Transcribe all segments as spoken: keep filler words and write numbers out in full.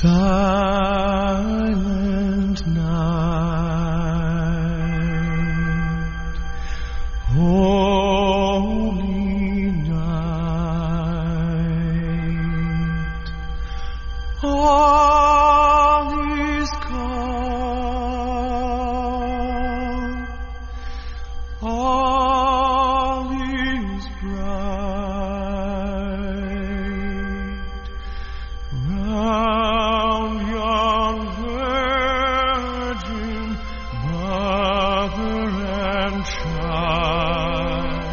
Silent night, holy night, all is calm, all is bright, round yon virgin mother and child,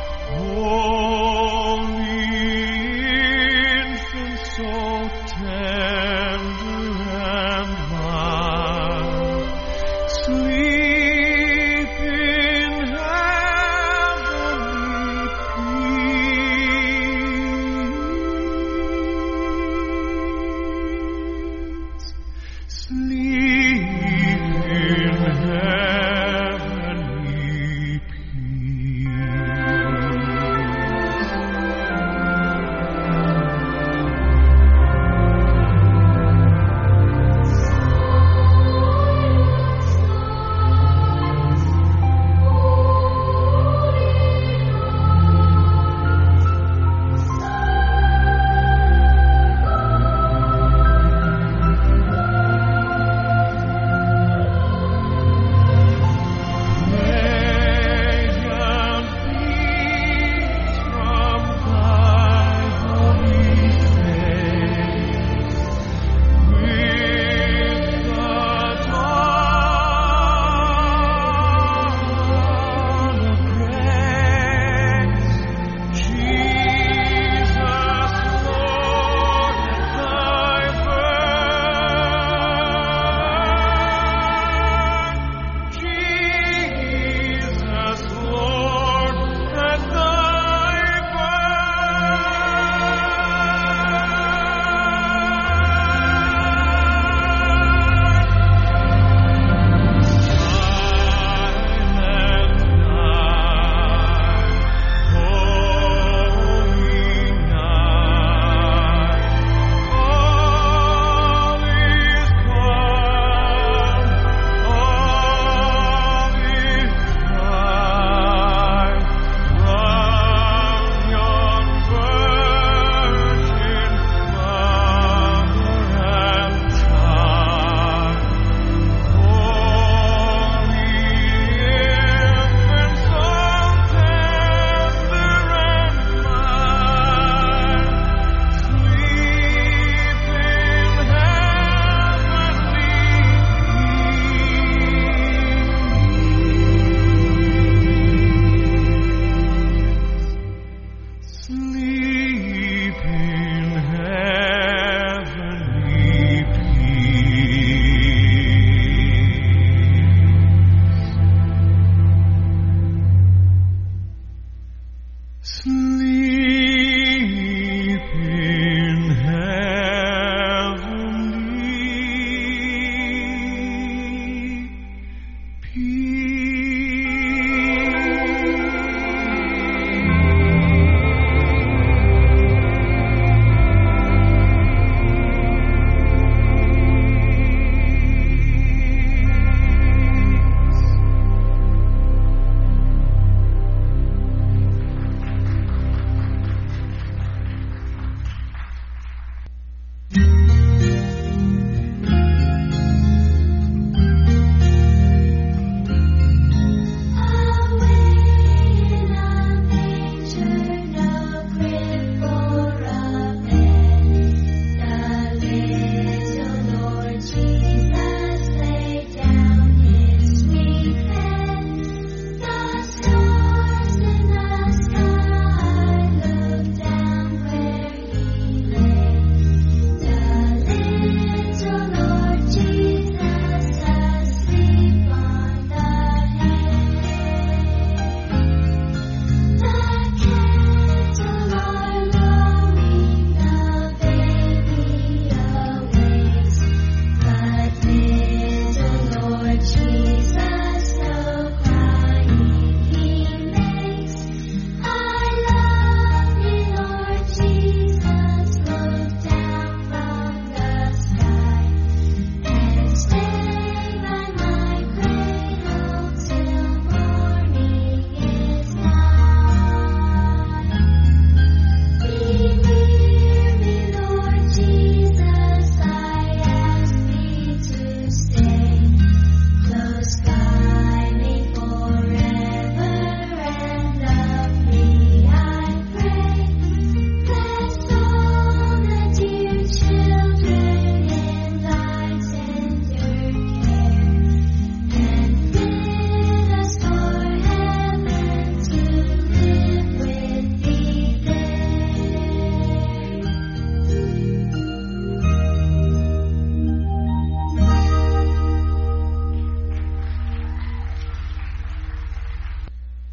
holy infant, so tender and mild, sleep in heavenly peace. Sleep in heavenly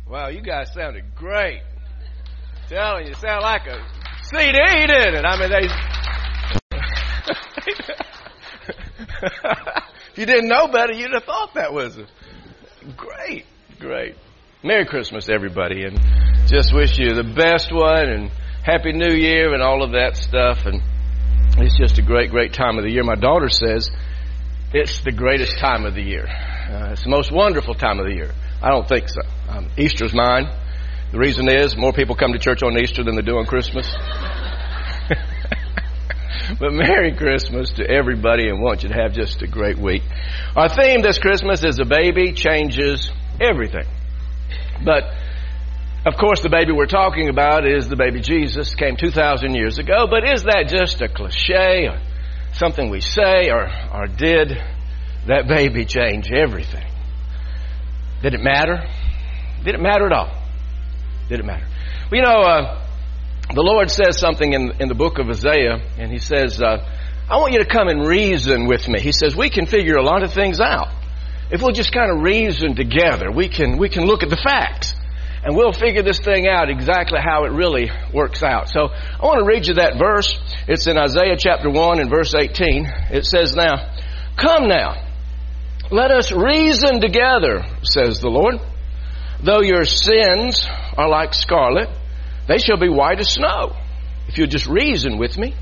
Wow, you guys sounded great. Telling you, sound like a C D, didn't it? I mean, they. If you didn't know better, you'd have thought that was a great, great. Merry Christmas, everybody, and just wish you the best one, and Happy New Year, and all of that stuff. And it's just a great, great time of the year. My daughter says it's the greatest time of the year. Uh, it's the most wonderful time of the year. I don't think so. Um, Easter's mine. The reason is more people come to church on Easter than they do on Christmas. But Merry Christmas to everybody, and want you to have just a great week. Our theme this Christmas is a baby changes everything. But, of course, the baby we're talking about is the baby Jesus, came two thousand years ago. But is that just a cliche or something we say, or, or did that baby change everything? Did it matter? Did it matter at all? Did it matter? Well, you know, uh, the Lord says something in, in the book of Isaiah, and He says, uh, I want you to come and reason with me. He says, we can figure a lot of things out. If we'll just kind of reason together, we can we can look at the facts, and we'll figure this thing out exactly how it really works out. So I want to read you that verse. It's in Isaiah chapter one and verse eighteen. It says, now, come now, let us reason together, says the Lord. Though your sins are like scarlet, they shall be white as snow, if you'll just reason with me.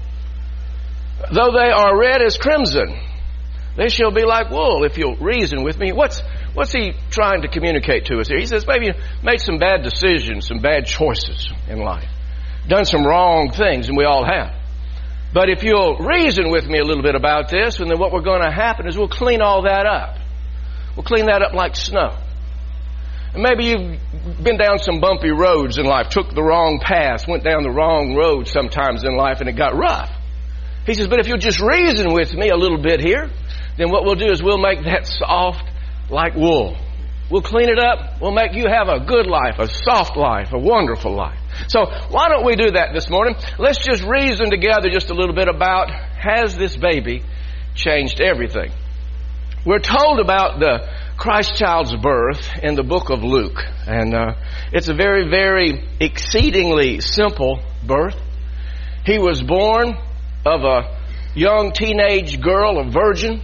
Though they are red as crimson, they shall be like wool, if you'll reason with me. What's what's he trying to communicate to us here? He says, maybe you made some bad decisions, some bad choices in life, done some wrong things, and we all have. But if you'll reason with me a little bit about this, and then what we're going to happen is we'll clean all that up. We'll clean that up like snow. And maybe you've been down some bumpy roads in life, took the wrong path, went down the wrong road sometimes in life, and it got rough. He says, but if you'll just reason with me a little bit here, then what we'll do is we'll make that soft like wool. We'll clean it up. We'll make you have a good life, a soft life, a wonderful life. So why don't we do that this morning? Let's just reason together just a little bit about, has this baby changed everything? We're told about the Christ child's birth in the book of Luke. And uh, it's a very, very exceedingly simple birth. He was born of a young teenage girl, a virgin,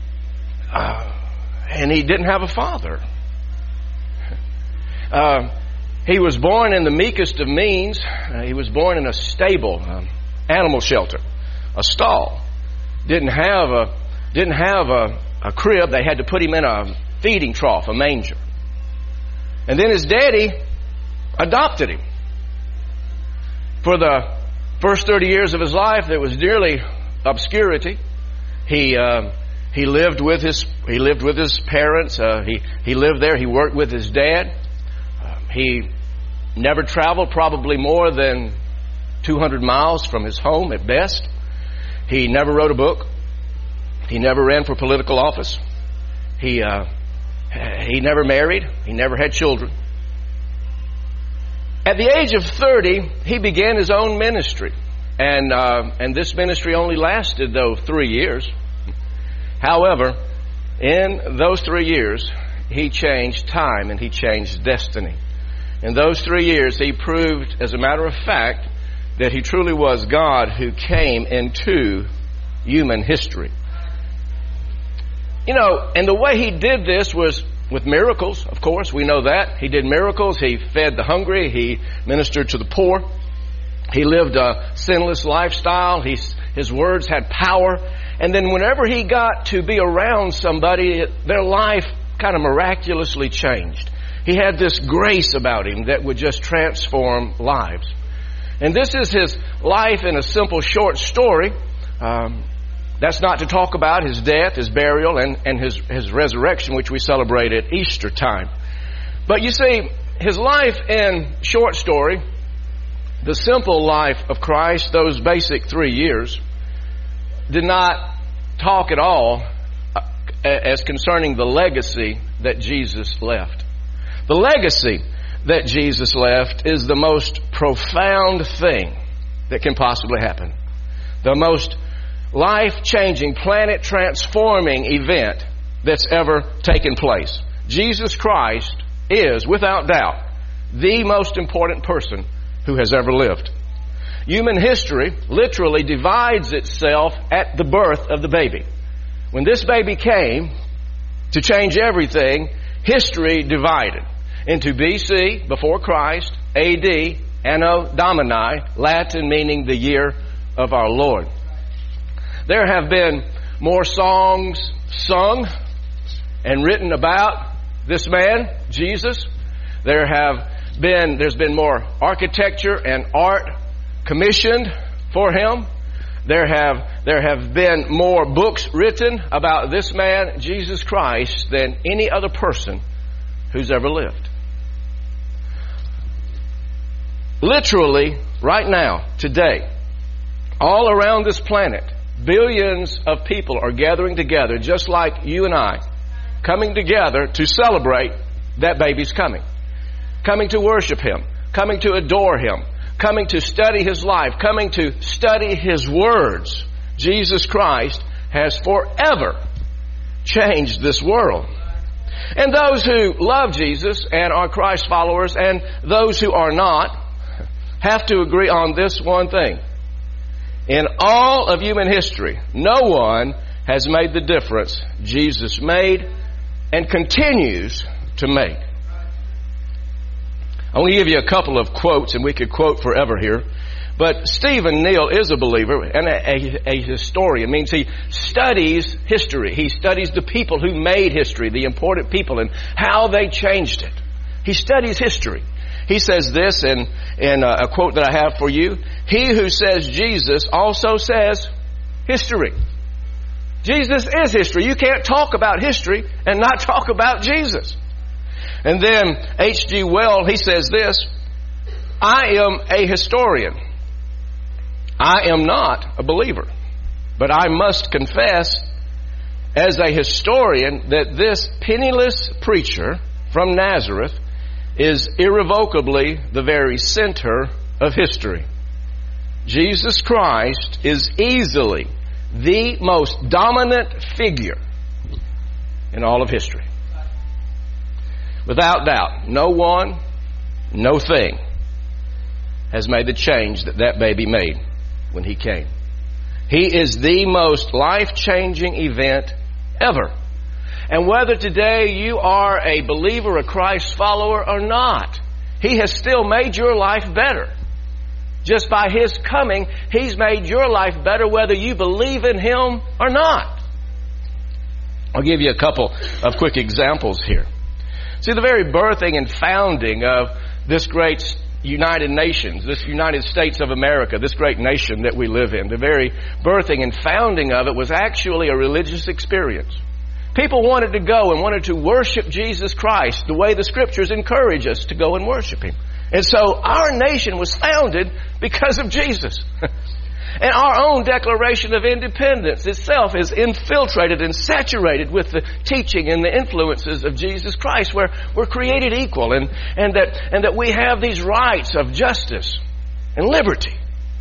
uh, and he didn't have a father. Uh, he was born in the meekest of means. Uh, he was born in a stable, um, animal shelter, a stall. Didn't have a didn't have a, a crib. They had to put him in a feeding trough, a manger. And then his daddy adopted him. For the first thirty years of his life, there was nearly obscurity. He uh, he lived with his he lived with his parents. Uh, he he lived there. He worked with his dad. Uh, he never traveled probably more than two hundred miles from his home at best. He never wrote a book. He never ran for political office. He uh, he never married. He never had children. At the age of thirty, he began his own ministry. And uh, and this ministry only lasted, though, three years. However, in those three years, he changed time and he changed destiny. In those three years, he proved, as a matter of fact, that he truly was God who came into human history. You know, and the way he did this was with miracles, of course. We know that. He did miracles. He fed the hungry. He ministered to the poor. He lived a sinless lifestyle. He, his words had power. And then whenever he got to be around somebody, their life kind of miraculously changed. He had this grace about him that would just transform lives. And this is his life in a simple short story. Um, that's not to talk about his death, his burial, and, and his, his resurrection, which we celebrate at Easter time. But you see, his life in short story, the simple life of Christ, those basic three years, did not talk at all as concerning the legacy that Jesus left. The legacy that Jesus left is the most profound thing that can possibly happen. The most life-changing, planet-transforming event that's ever taken place. Jesus Christ is, without doubt, the most important person who has ever lived. Human history literally divides itself at the birth of the baby. When this baby came to change everything, history divided into B C, before Christ, A D, Anno Domini, Latin meaning the year of our Lord. There have been more songs sung and written about this man, Jesus. There have been, there's been more architecture and art commissioned for him. There have, there have been more books written about this man, Jesus Christ, than any other person who's ever lived. Literally, right now, today, all around this planet, billions of people are gathering together, just like you and I, coming together to celebrate that baby's coming. Coming to worship him, coming to adore him, coming to study his life, coming to study his words. Jesus Christ has forever changed this world. And those who love Jesus and are Christ followers and those who are not have to agree on this one thing. In all of human history, no one has made the difference Jesus made and continues to make. I want to give you a couple of quotes, and we could quote forever here. But Stephen Neal is a believer and a, a, a historian. It means he studies history. He studies the people who made history, the important people, and how they changed it. He studies history. He says this in, in a, a quote that I have for you. He who says Jesus also says history. Jesus is history. You can't talk about history and not talk about Jesus. And then H G Wells, he says this, I am a historian. I am not a believer. But I must confess as a historian that this penniless preacher from Nazareth is irrevocably the very center of history. Jesus Christ is easily the most dominant figure in all of history. Without doubt, no one, no thing has made the change that that baby made when he came. He is the most life-changing event ever. And whether today you are a believer, a Christ follower or not, he has still made your life better. Just by his coming, he's made your life better whether you believe in him or not. I'll give you a couple of quick examples here. See, the very birthing and founding of this great United Nations, this United States of America, this great nation that we live in, the very birthing and founding of it was actually a religious experience. People wanted to go and wanted to worship Jesus Christ the way the Scriptures encourage us to go and worship him. And so our nation was founded because of Jesus. And our own Declaration of Independence itself is infiltrated and saturated with the teaching and the influences of Jesus Christ, where we're created equal and, and that and that we have these rights of justice and liberty.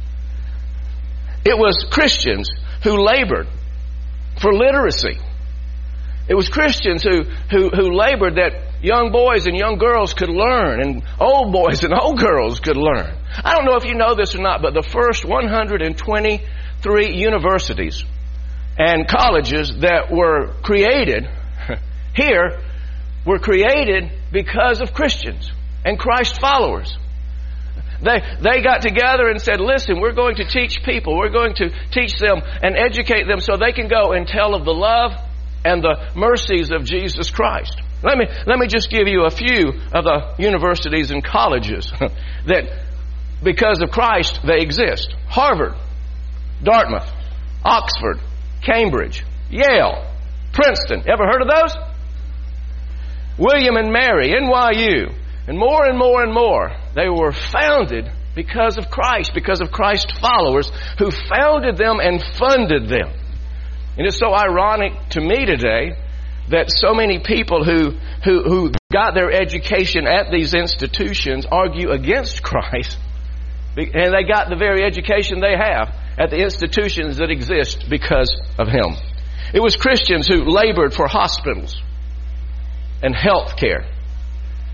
It was Christians who labored for literacy. It was Christians who, who, who labored that young boys and young girls could learn, and old boys and old girls could learn. I don't know if you know this or not, but the first one hundred twenty-three universities and colleges that were created here were created because of Christians and Christ followers. They, they got together and said, listen, we're going to teach people, we're going to teach them and educate them so they can go and tell of the love and the mercies of Jesus Christ. Let me, let me just give you a few of the universities and colleges that, because of Christ, they exist. Harvard, Dartmouth, Oxford, Cambridge, Yale, Princeton. Ever heard of those? William and Mary, N Y U, and more and more and more. They were founded because of Christ, because of Christ followers who founded them and funded them. And it's so ironic to me today that so many people who, who, who got their education at these institutions argue against Christ. And they got the very education they have at the institutions that exist because of him. It was Christians who labored for hospitals and health care.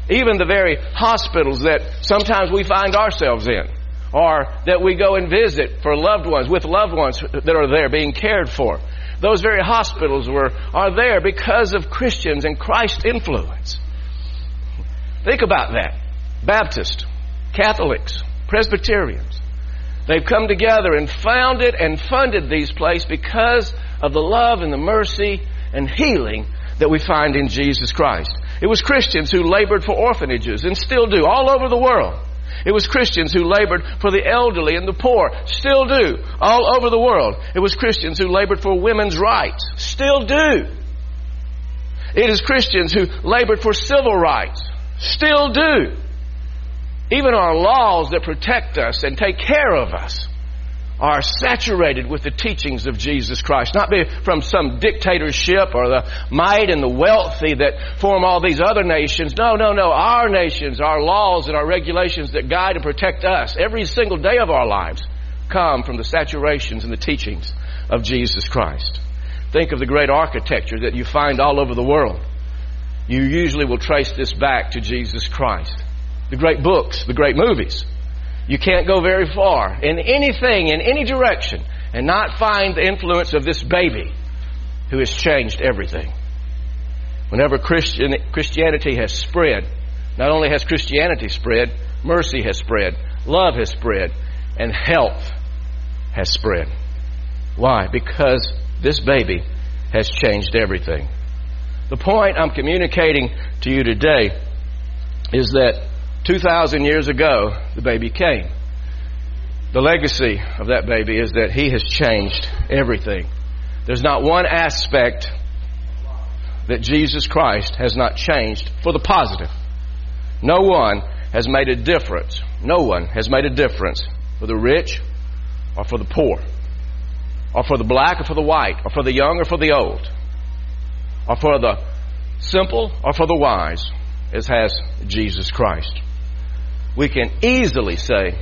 Even the very hospitals that sometimes we find ourselves in, or that we go and visit for loved ones, with loved ones that are there being cared for. Those very hospitals were are there because of Christians and Christ's influence. Think about that. Baptists, Catholics, Presbyterians. They've come together and founded and funded these places because of the love and the mercy and healing that we find in Jesus Christ. It was Christians who labored for orphanages and still do all over the world. It was Christians who labored for the elderly and the poor, still do all over the world. It was Christians who labored for women's rights, still do. It is Christians who labored for civil rights, still do. Even our laws that protect us and take care of us are saturated with the teachings of Jesus Christ. Not be from some dictatorship or the might and the wealthy that form all these other nations. No, no, no. Our nations, our laws and our regulations that guide and protect us every single day of our lives come from the saturations and the teachings of Jesus Christ. Think of the great architecture that you find all over the world. You usually will trace this back to Jesus Christ. The great books, the great movies. You can't go very far in anything, in any direction, and not find the influence of this baby who has changed everything. Whenever Christian, Christianity has spread, not only has Christianity spread, mercy has spread, love has spread, and health has spread. Why? Because this baby has changed everything. The point I'm communicating to you today is that two thousand years ago, the baby came. The legacy of that baby is that he has changed everything. There's not one aspect that Jesus Christ has not changed for the positive. No one has made a difference. No one has made a difference for the rich or for the poor, or for the black or for the white, or for the young or for the old, or for the simple or for the wise, as has Jesus Christ. We can easily say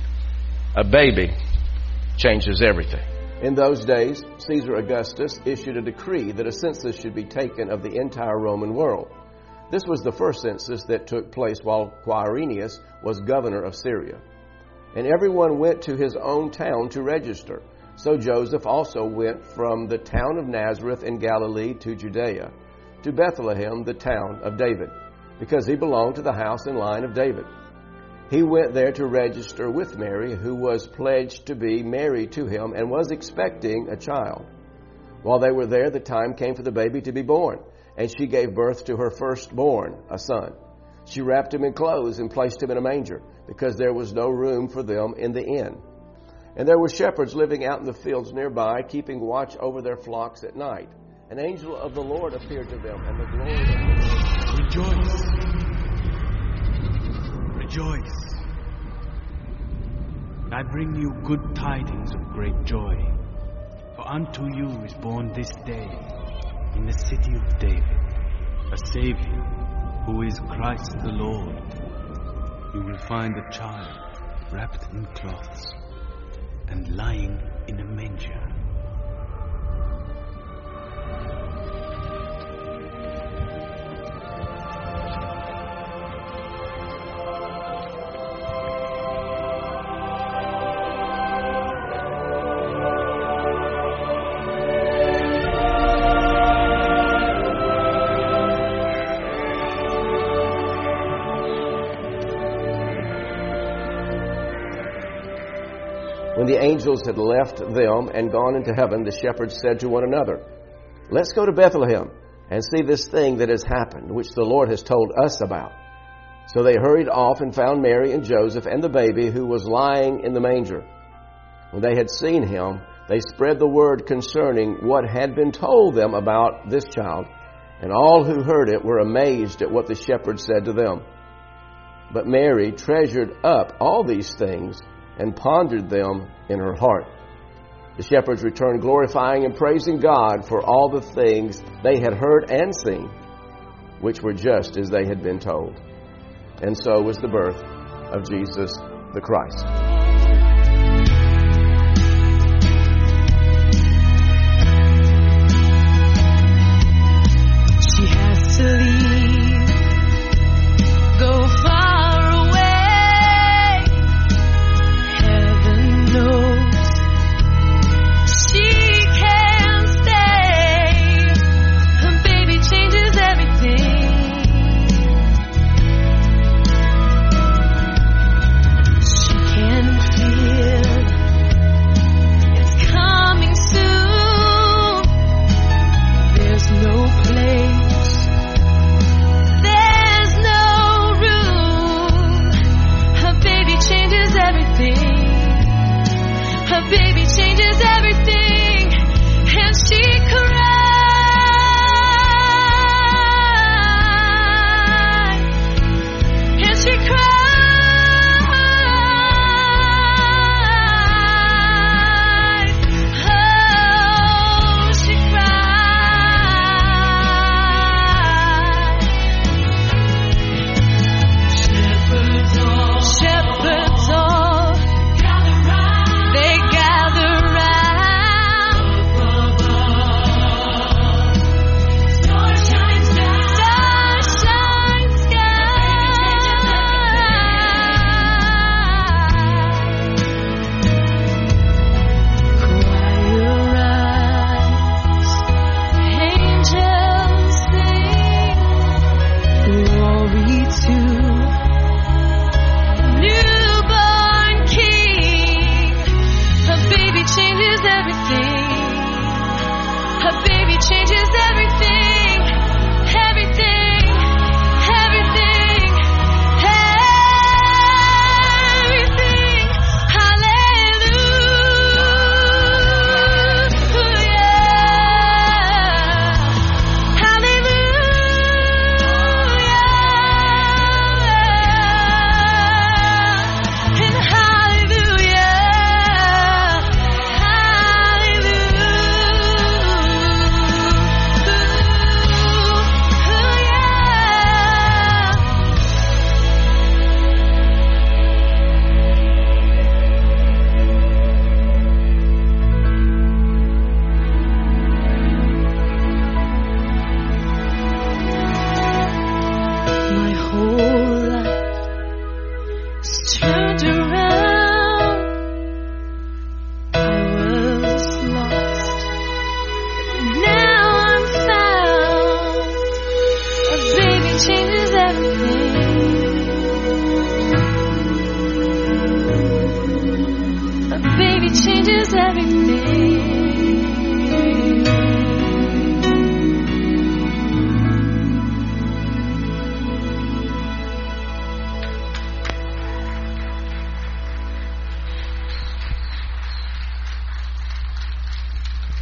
a baby changes everything. In those days, Caesar Augustus issued a decree that a census should be taken of the entire Roman world. This was the first census that took place while Quirinius was governor of Syria. And everyone went to his own town to register. So Joseph also went from the town of Nazareth in Galilee to Judea, to Bethlehem, the town of David, because he belonged to the house and line of David. He went there to register with Mary, who was pledged to be married to him and was expecting a child. While they were there, the time came for the baby to be born, and she gave birth to her firstborn, a son. She wrapped him in clothes and placed him in a manger, because there was no room for them in the inn. And there were shepherds living out in the fields nearby, keeping watch over their flocks at night. An angel of the Lord appeared to them, and the glory of the Lord... Rejoice! Rejoice! I bring you good tidings of great joy. For unto you is born this day, in the city of David, a Savior, who is Christ the Lord. You will find a child wrapped in cloths and lying in a manger. When the angels had left them and gone into heaven, the shepherds said to one another, "Let's go to Bethlehem and see this thing that has happened, which the Lord has told us about." So they hurried off and found Mary and Joseph and the baby who was lying in the manger. When they had seen him, they spread the word concerning what had been told them about this child, and all who heard it were amazed at what the shepherds said to them. But Mary treasured up all these things and pondered them in her heart. The shepherds returned, glorifying and praising God for all the things they had heard and seen, which were just as they had been told. And so was the birth of Jesus the Christ. She has to leave,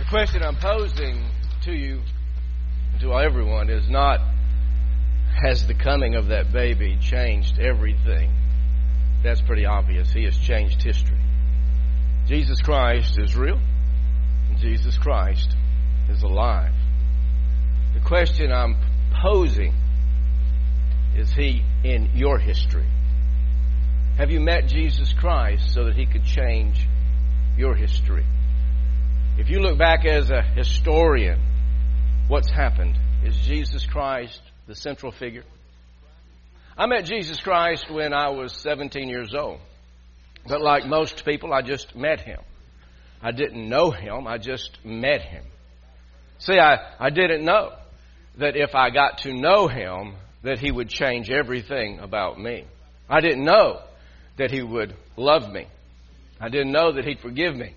question I'm posing to you, to everyone, is not, has the coming of that baby changed everything? That's pretty obvious. He has changed history. Jesus Christ is real, and Jesus Christ is alive. The question I'm posing, is He in your history? Have you met Jesus Christ so that He could change your history? If you look back as a historian, what's happened? Is Jesus Christ the central figure? I met Jesus Christ when I was seventeen years old. But like most people, I just met Him. I didn't know Him, I just met Him. See, I, I didn't know that if I got to know Him, that He would change everything about me. I didn't know that He would love me. I didn't know that He'd forgive me.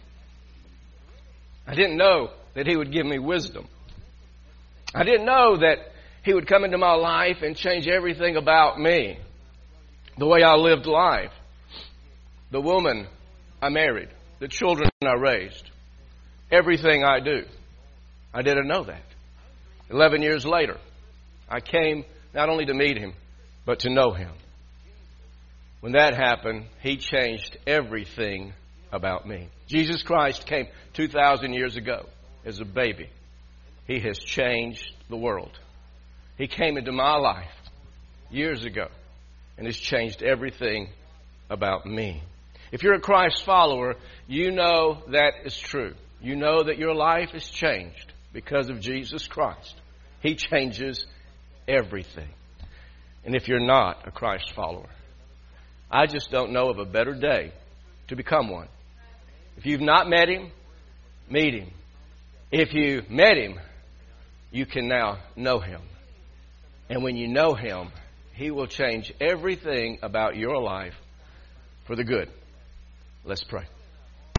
I didn't know that He would give me wisdom. I didn't know that He would come into my life and change everything about me. The way I lived life. The woman I married. The children I raised. Everything I do. I didn't know that. Eleven years later, I came not only to meet Him, but to know Him. When that happened, He changed everything about me. Jesus Christ came two thousand years ago as a baby. He has changed the world. He came into my life years ago and has changed everything about me. If you're a Christ follower, you know that is true. You know that your life is changed because of Jesus Christ. He changes everything. And if you're not a Christ follower, I just don't know of a better day to become one. If you've not met Him, meet Him. If you met Him, you can now know Him. And when you know Him, He will change everything about your life for the good. Let's pray.